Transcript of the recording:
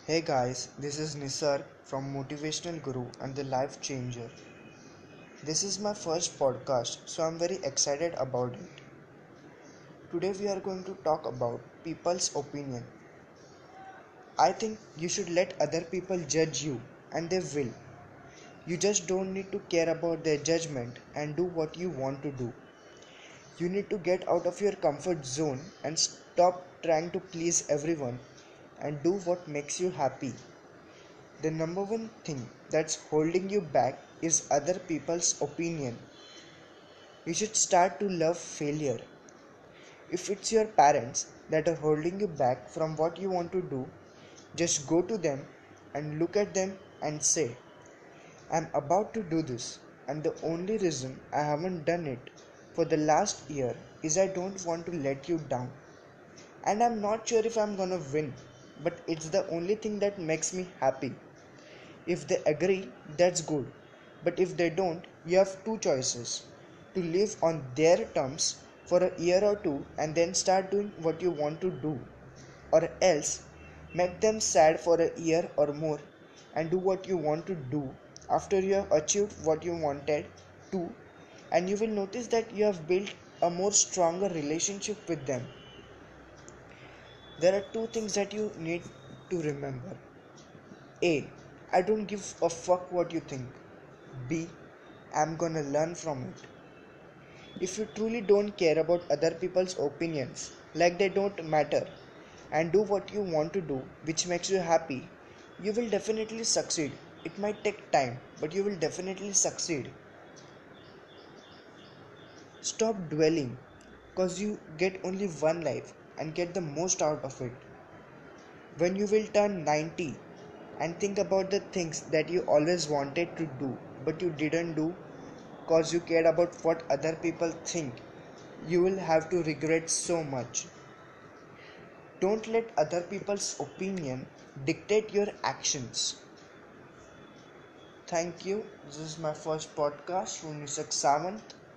Hey guys, this is Nisar from Motivational Guru and the Life Changer. This is my first podcast, so I'm very excited about it. Today we are going to talk about people's opinion. I think you should let other people judge you, and they will. You just don't need to care about their judgment and do what you want to do. You need to get out of your comfort zone and stop trying to please everyone and do what makes you happy. The number one thing that's holding you back is other people's opinion. You should start to love failure. If it's your parents that are holding you back from what you want to do, just go to them and look at them and say, I'm about to do this, and the only reason I haven't done it for the last year is I don't want to let you down. And I'm not sure if I'm gonna win, but it's the only thing that makes me happy. If they agree, that's good. But if they don't, you have two choices: to live on their terms for a year or two and then start doing what you want to do, or else make them sad for a year or more and do what you want to do after you have achieved what you wanted to, and you will notice that you have built a more stronger relationship with them. There are two things that you need to remember. A. I don't give a fuck what you think. B. I'm gonna learn from it. If you truly don't care about other people's opinions, like they don't matter, and do what you want to do, which makes you happy, you will definitely succeed. It might take time, but you will definitely succeed. Stop dwelling, cause you get only one life and get the most out of it. When you will turn 90 and think about the things that you always wanted to do but you didn't do cause you cared about what other people think, you will have to regret so much. Don't let other people's opinion dictate your actions. Thank you. This is my first podcast from Nisak Sawant.